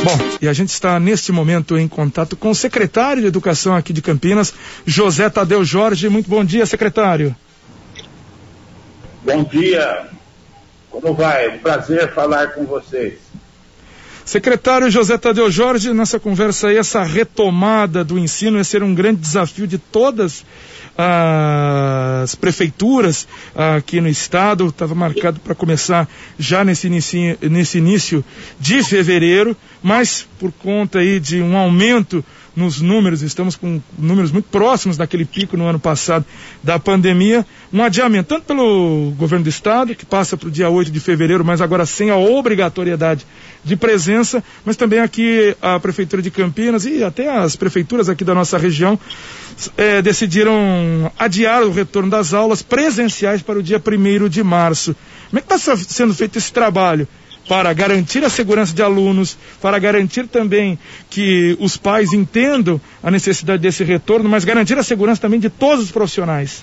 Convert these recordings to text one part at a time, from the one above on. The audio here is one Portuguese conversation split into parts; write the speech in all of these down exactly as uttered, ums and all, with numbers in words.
Bom, e a gente está neste momento em contato com o secretário de Educação aqui de Campinas, José Tadeu Jorge. Muito bom dia, secretário. Bom dia. Como vai? Um prazer falar com vocês. Secretário José Tadeu Jorge, nessa conversa aí, essa retomada do ensino vai ser um grande desafio de todas as prefeituras aqui no estado. Estava marcado para começar já nesse início, nesse início de fevereiro, mas por conta aí de um aumento nos números, estamos com números muito próximos daquele pico no ano passado da pandemia, um adiamento, tanto pelo governo do estado, que passa para o dia oito de fevereiro, mas agora sem a obrigatoriedade de presença, mas também aqui a Prefeitura de Campinas e até as prefeituras aqui da nossa região é, decidiram adiar o retorno das aulas presenciais para o dia primeiro de março. Como é que está sendo feito esse trabalho para garantir a segurança de alunos, para garantir também que os pais entendam a necessidade desse retorno, mas garantir a segurança também de todos os profissionais?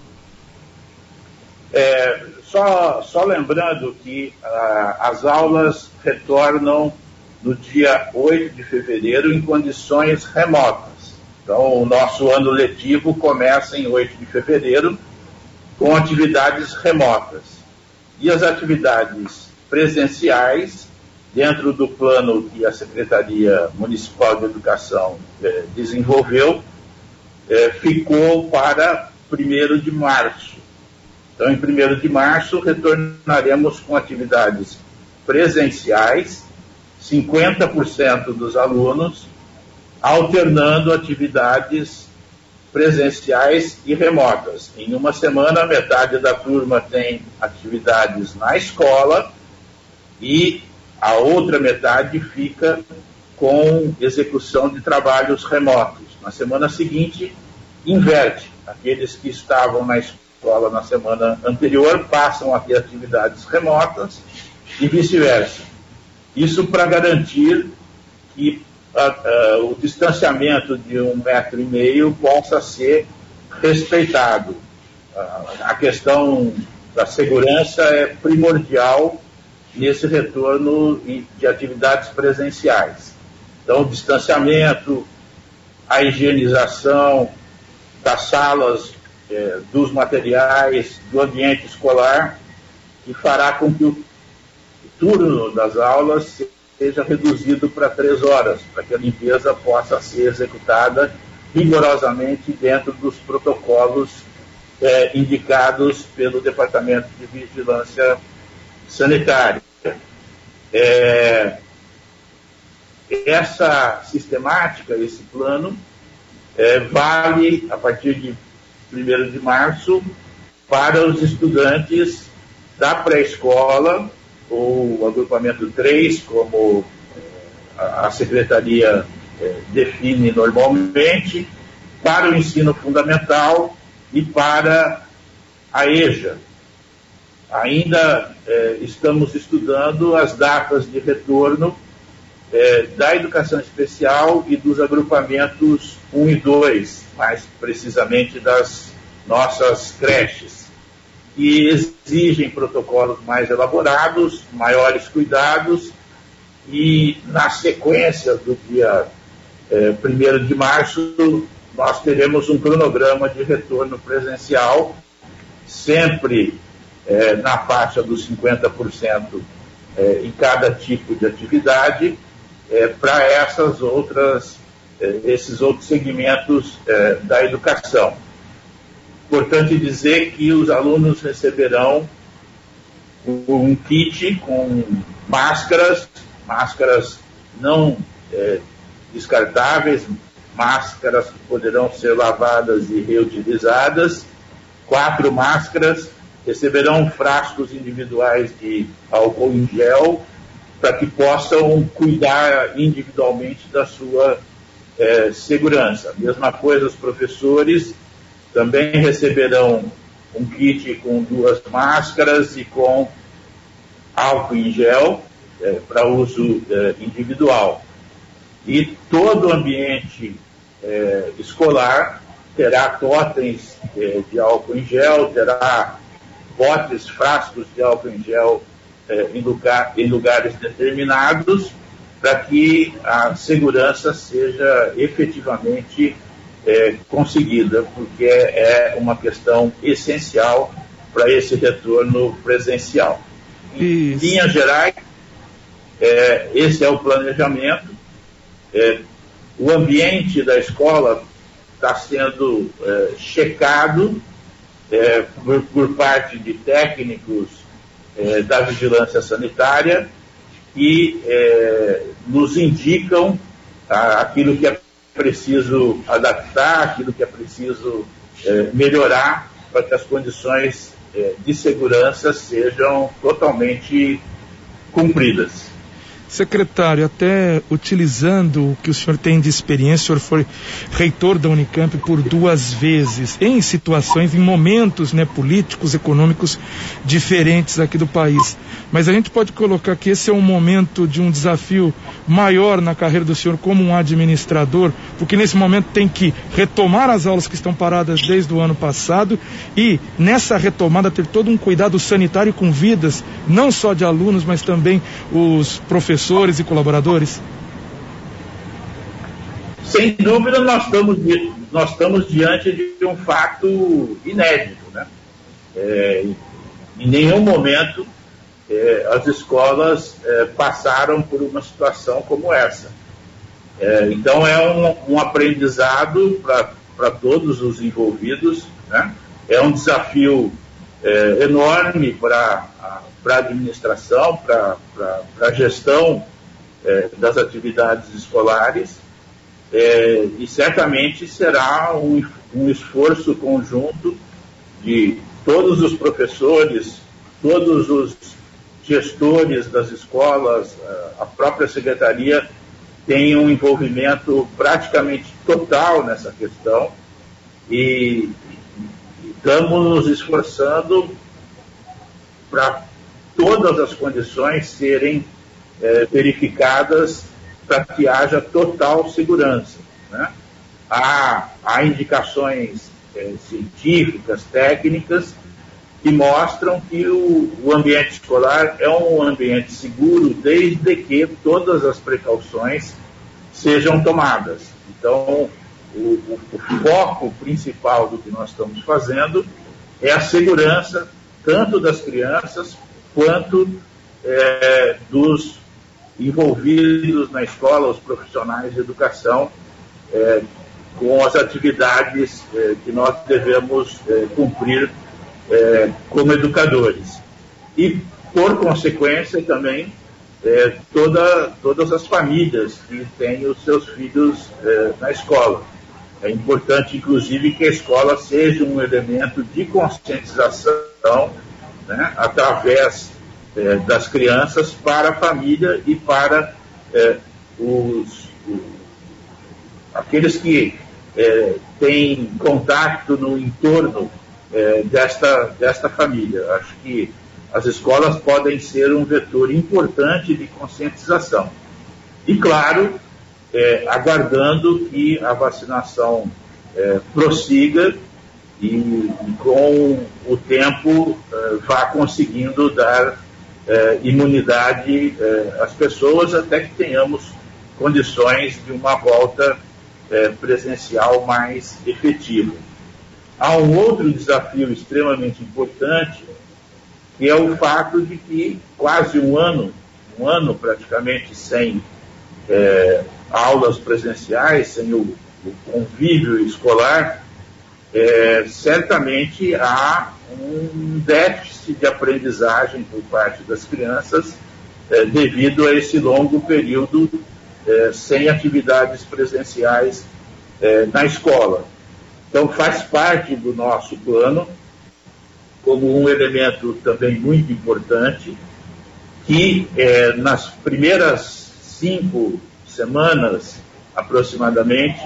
É, só, só lembrando que ah, as aulas retornam no dia oito de fevereiro em condições remotas. Então, o nosso ano letivo começa em oito de fevereiro com atividades remotas. E as atividades presenciais, dentro do plano que a Secretaria Municipal de Educação eh, desenvolveu, eh, ficou para primeiro de março. Então, em primeiro de março, retornaremos com atividades presenciais, cinquenta por cento dos alunos, alternando atividades presenciais e remotas. Em uma semana, metade da turma tem atividades na escola e a outra metade fica com execução de trabalhos remotos. Na semana seguinte, inverte. Aqueles que estavam na escola na semana anterior passam a ter atividades remotas e vice-versa. Isso para garantir que uh, uh, o distanciamento de um metro e meio possa ser respeitado. Uh, a questão da segurança é primordial nesse retorno de atividades presenciais. Então, o distanciamento, a higienização das salas, eh, dos materiais, do ambiente escolar, que fará com que o turno das aulas seja reduzido para três horas, para que a limpeza possa ser executada rigorosamente dentro dos protocolos eh, indicados pelo Departamento de Vigilância Sanitária. É, essa sistemática, esse plano, é, vale a partir de primeiro de março para os estudantes da pré-escola, ou agrupamento três, como a Secretaria é, define normalmente, para o ensino fundamental e para a EJA. Ainda eh, estamos estudando as datas de retorno eh, da educação especial e dos agrupamentos um e dois, mais precisamente das nossas creches, que exigem protocolos mais elaborados, maiores cuidados, e na sequência do dia eh, primeiro de março nós teremos um cronograma de retorno presencial, sempre É, na faixa dos cinquenta por cento é, em cada tipo de atividade, é, para essas outras, é, esses outros segmentos é, da educação. Importante dizer que os alunos receberão um kit com máscaras, máscaras não é, descartáveis, máscaras que poderão ser lavadas e reutilizadas, quatro máscaras, receberão frascos individuais de álcool em gel para que possam cuidar individualmente da sua eh, segurança. Mesma coisa, os professores também receberão um kit com duas máscaras e com álcool em gel eh, para uso eh, individual. E todo o ambiente eh, escolar terá totens eh, de álcool em gel, terá botes, frascos de álcool em gel eh, em, lugar, em lugares determinados, para que a segurança seja efetivamente é, conseguida, porque é uma questão essencial para esse retorno presencial. Em Isso. linhas gerais, é, esse é o planejamento. É, o ambiente da escola está sendo é, checado é, por, por parte de técnicos é, da vigilância sanitária que é, nos indicam ah, aquilo que é preciso adaptar, aquilo que é preciso é, melhorar para que as condições é, de segurança sejam totalmente cumpridas. Secretário, até utilizando o que o senhor tem de experiência, o senhor foi reitor da Unicamp por duas vezes, em situações, em momentos, né, políticos, econômicos diferentes aqui do país. Mas a gente pode colocar que esse é um momento de um desafio maior na carreira do senhor como um administrador, porque nesse momento tem que retomar as aulas que estão paradas desde o ano passado e nessa retomada ter todo um cuidado sanitário com vidas, não só de alunos, mas também os professores professores e colaboradores? Sem dúvida, nós estamos, nós estamos diante de um fato inédito, né? É, em nenhum momento é, as escolas é, passaram por uma situação como essa. É, então é um, um aprendizado para todos os envolvidos, né? É um desafio é, enorme para para a administração, para a gestão é, das atividades escolares, é, e certamente será um, um esforço conjunto de todos os professores, todos os gestores das escolas, a própria secretaria tem um envolvimento praticamente total nessa questão e, e estamos nos esforçando para todas as condições serem é, verificadas para que haja total segurança, né? Há, há indicações é, científicas, técnicas, que mostram que o, o ambiente escolar é um ambiente seguro desde que todas as precauções sejam tomadas. Então, o, o, o foco principal do que nós estamos fazendo é a segurança tanto das crianças quanto é, dos envolvidos na escola, os profissionais de educação, é, com as atividades é, que nós devemos é, cumprir é, como educadores. E, por consequência, também é, toda, todas as famílias que têm os seus filhos é, na escola. É importante, inclusive, que a escola seja um elemento de conscientização, né, através é, das crianças para a família e para é, os, os, aqueles que é, têm contato no entorno é, desta, desta família. Acho que as escolas podem ser um vetor importante de conscientização. E, claro, é, aguardando que a vacinação é, prossiga e, e com o tempo é, vá conseguindo dar é, imunidade é, às pessoas até que tenhamos condições de uma volta é, presencial mais efetiva. Há um outro desafio extremamente importante, que é o fato de que quase um ano, um ano praticamente sem é, aulas presenciais, sem o, o convívio escolar, é, certamente há um déficit de aprendizagem por parte das crianças é, devido a esse longo período é, sem atividades presenciais é, na escola. Então faz parte do nosso plano como um elemento também muito importante que é, nas primeiras cinco semanas aproximadamente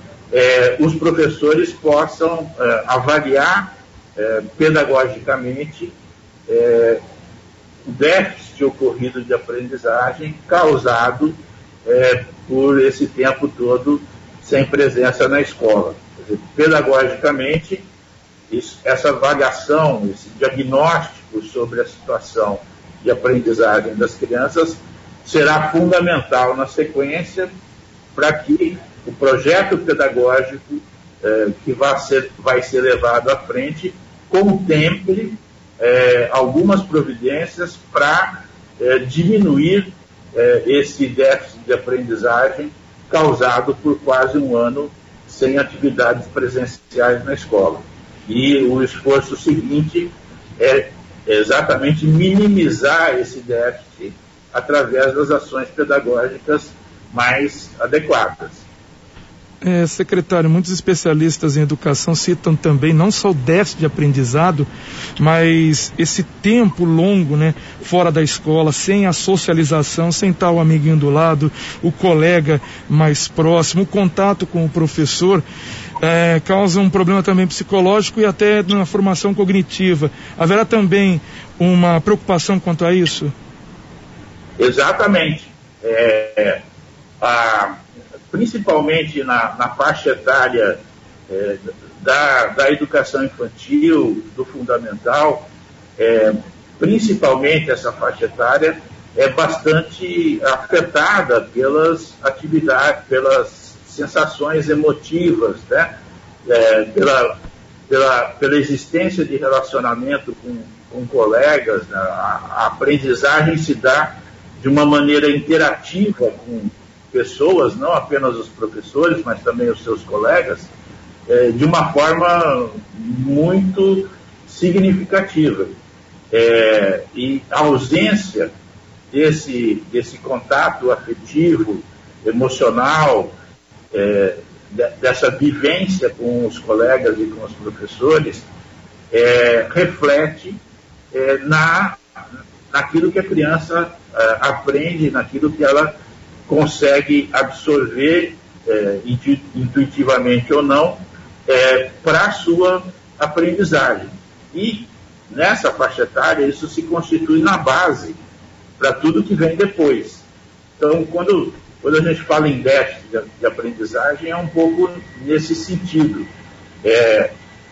é, os professores possam é, avaliar é, pedagogicamente é, o déficit ocorrido de aprendizagem causado é, por esse tempo todo sem presença na escola. Quer dizer, pedagogicamente, isso, essa avaliação, esse diagnóstico sobre a situação de aprendizagem das crianças será fundamental na sequência para que o projeto pedagógico eh, que vai ser, vai ser levado à frente contemple eh, algumas providências para eh, diminuir eh, esse déficit de aprendizagem causado por quase um ano sem atividades presenciais na escola. E o esforço seguinte é exatamente minimizar esse déficit através das ações pedagógicas mais adequadas. É, secretário, muitos especialistas em educação citam também não só o déficit de aprendizado, mas esse tempo longo, né, fora da escola, sem a socialização, sem estar o amiguinho do lado, o colega mais próximo, o contato com o professor, é, causa um problema também psicológico e até na formação cognitiva. Haverá também uma preocupação quanto a isso? Exatamente. É, a... principalmente na, na faixa etária é, da, da educação infantil, do fundamental, é, principalmente essa faixa etária é bastante afetada pelas atividades, pelas sensações emotivas, né? É, pela, pela, pela existência de relacionamento com, com colegas, né? a, a aprendizagem se dá de uma maneira interativa com pessoas, não apenas os professores, mas também os seus colegas, é, de uma forma muito significativa. É, e a ausência desse, desse contato afetivo, emocional, é, de, dessa vivência com os colegas e com os professores, é, reflete é, na, naquilo que a criança é, aprende, naquilo que ela consegue absorver, é, intuitivamente ou não, é, para a sua aprendizagem. E nessa faixa etária isso se constitui na base para tudo que vem depois. Então, quando, quando a gente fala em déficit de, de aprendizagem, é um pouco nesse sentido. É,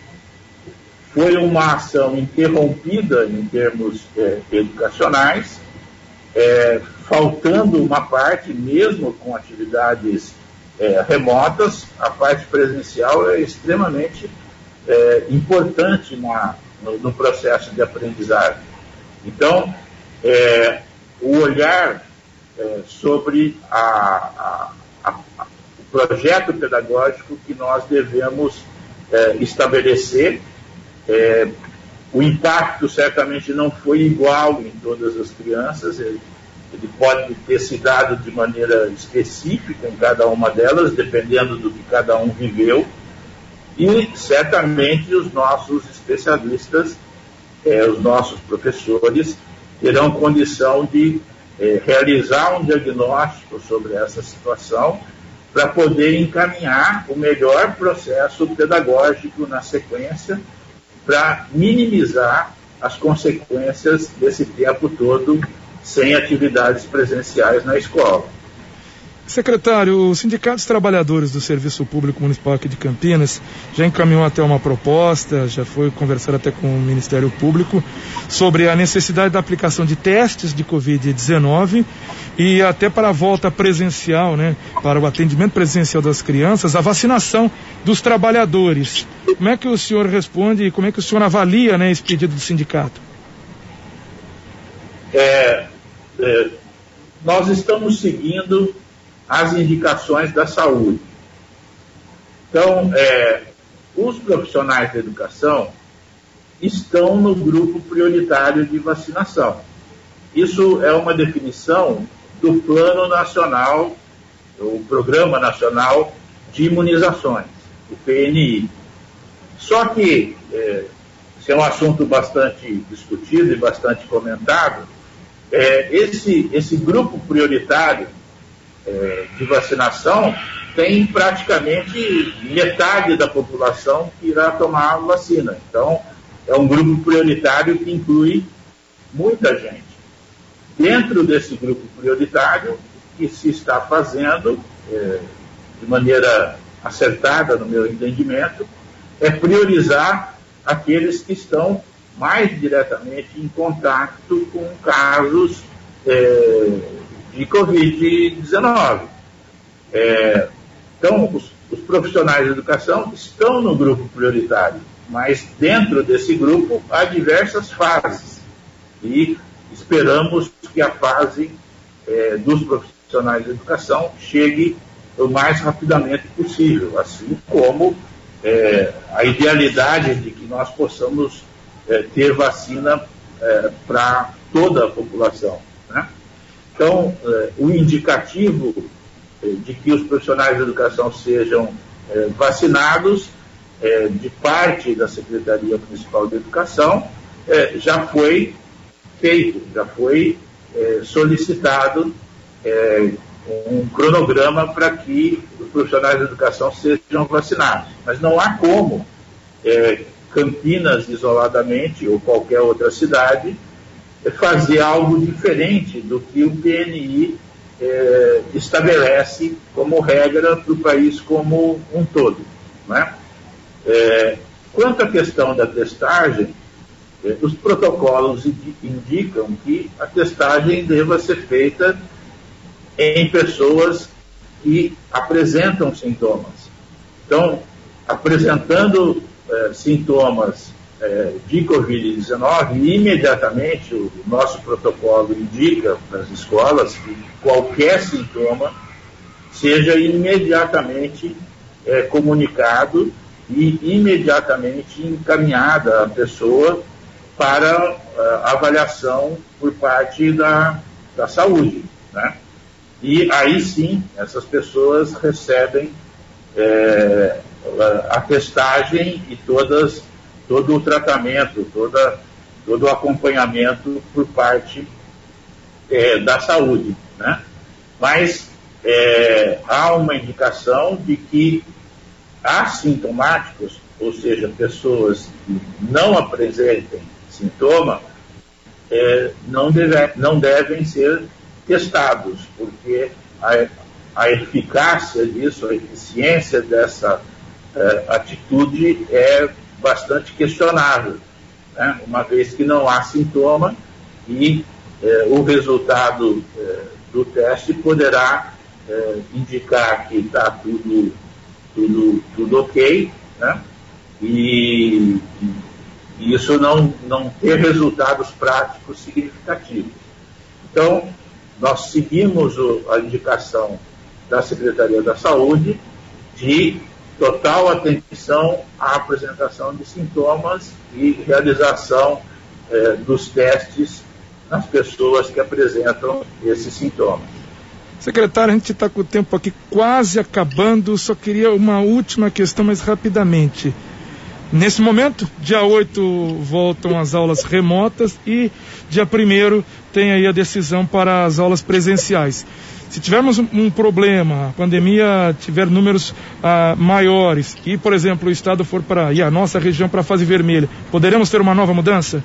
foi uma ação interrompida em termos é, educacionais, é, faltando uma parte, mesmo com atividades é, remotas, a parte presencial é extremamente é, importante na, no, no processo de aprendizagem. Então, é, o olhar é, sobre a, a, a, o projeto pedagógico que nós devemos é, estabelecer, é, o impacto certamente não foi igual em todas as crianças, ele, ele pode ter se dado de maneira específica em cada uma delas, dependendo do que cada um viveu, e certamente os nossos especialistas, eh, os nossos professores, terão condição de eh, realizar um diagnóstico sobre essa situação para poder encaminhar o melhor processo pedagógico na sequência, para minimizar as consequências desse tempo todo sem atividades presenciais na escola. Secretário, o Sindicato dos Trabalhadores do Serviço Público Municipal aqui de Campinas já encaminhou até uma proposta, já foi conversar até com o Ministério Público sobre a necessidade da aplicação de testes de covid dezenove e até para a volta presencial, né, para o atendimento presencial das crianças, a vacinação dos trabalhadores. Como é que o senhor responde e como é que o senhor avalia, né, esse pedido do sindicato? É, é, nós estamos seguindo as indicações da saúde. Então, é, os profissionais da educação estão no grupo prioritário de vacinação. Isso é uma definição do Plano Nacional, o Programa Nacional de Imunizações, o P N I. Só que, é, esse é um assunto bastante discutido e bastante comentado, é, esse, esse grupo prioritário É, de vacinação tem praticamente metade da população que irá tomar a vacina. Então, é um grupo prioritário que inclui muita gente. Dentro desse grupo prioritário, o que se está fazendo, é, de maneira acertada, no meu entendimento, é priorizar aqueles que estão mais diretamente em contato com casos é, de de covid dezenove. É, então, os, os profissionais de educação estão no grupo prioritário, mas dentro desse grupo há diversas fases e esperamos que a fase é, dos profissionais de educação chegue o mais rapidamente possível, assim como é, a idealidade de que nós possamos é, ter vacina é, para toda a população, né? Então, é, o indicativo é, de que os profissionais de educação sejam é, vacinados é, de parte da Secretaria Municipal de Educação é, já foi feito, já foi é, solicitado é, um cronograma para que os profissionais de educação sejam vacinados. Mas não há como é, Campinas, isoladamente, ou qualquer outra cidade, é, fazer algo diferente do que o P N I é, estabelece como regra para o país como um todo, né? É, quanto à questão da testagem, é, os protocolos indicam que a testagem deva ser feita em pessoas que apresentam sintomas. Então, apresentando eh, sintomas eh, de covid dezenove, imediatamente o nosso protocolo indica para as escolas que qualquer sintoma seja imediatamente eh, comunicado e imediatamente encaminhada a pessoa para eh, avaliação por parte da, da saúde, né? E aí sim, essas pessoas recebem é, a testagem e todas, todo o tratamento, toda, todo o acompanhamento por parte é, da saúde, né? Mas é, há uma indicação de que assintomáticos, ou seja, pessoas que não apresentem sintoma, é, não, deve, não devem ser testados, porque a, a eficácia disso, a eficiência dessa eh, atitude é bastante questionável, né? Uma vez que não há sintoma e eh, o resultado eh, do teste poderá eh, indicar que está tudo, tudo, tudo ok, né? E, e isso não, não ter resultados práticos significativos. Então, nós seguimos o, a indicação da Secretaria da Saúde de total atenção à apresentação de sintomas e realização eh, dos testes nas pessoas que apresentam esses sintomas. Secretário, a gente está com o tempo aqui quase acabando, só queria uma última questão, mas rapidamente. Nesse momento, dia oito voltam as aulas remotas e dia primeiro tem aí a decisão para as aulas presenciais. Se tivermos um, um problema, a pandemia tiver números ah, maiores e, por exemplo, o estado for para e a nossa região para a fase vermelha, poderemos ter uma nova mudança?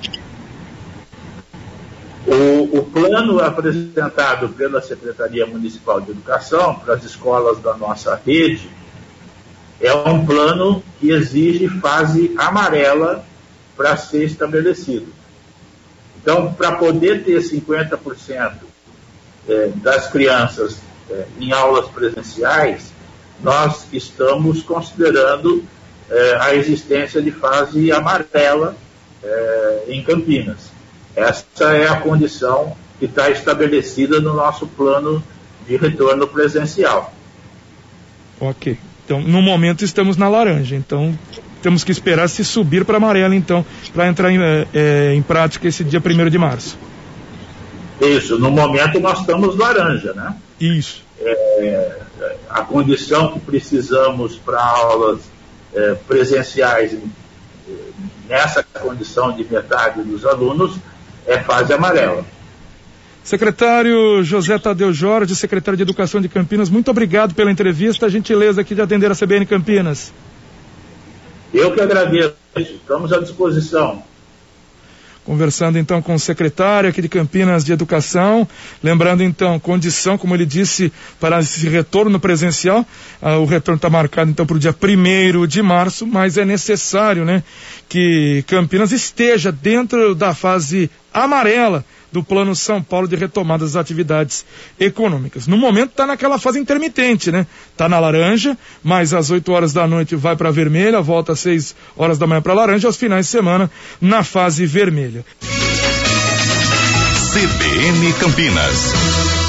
O, o plano apresentado pela Secretaria Municipal de Educação para as escolas da nossa rede é um plano que exige fase amarela para ser estabelecido. Então, para poder ter cinquenta por cento é, das crianças é, em aulas presenciais, nós estamos considerando é, a existência de fase amarela é, em Campinas. Essa é a condição que está estabelecida no nosso plano de retorno presencial. Ok. Então, no momento estamos na laranja, então temos que esperar se subir para amarela, então, para entrar em, é, em prática esse dia primeiro de março. Isso, no momento nós estamos laranja, né? Isso. É, a condição que precisamos para aulas é, presenciais, nessa condição de metade dos alunos, é fase amarela. Secretário José Tadeu Jorge, secretário de Educação de Campinas, muito obrigado pela entrevista, a gentileza aqui de atender a C B N Campinas. Eu que agradeço, estamos à disposição. Conversando então com o secretário aqui de Campinas de Educação, lembrando então, condição, como ele disse, para esse retorno presencial, ah, o retorno está marcado então para o dia primeiro de março, mas é necessário, né, que Campinas esteja dentro da fase amarela do Plano São Paulo de retomada das atividades econômicas. No momento está naquela fase intermitente, né? Está na laranja, mas às oito horas da noite vai para vermelha, volta às seis horas da manhã para laranja, aos finais de semana na fase vermelha. C B N Campinas.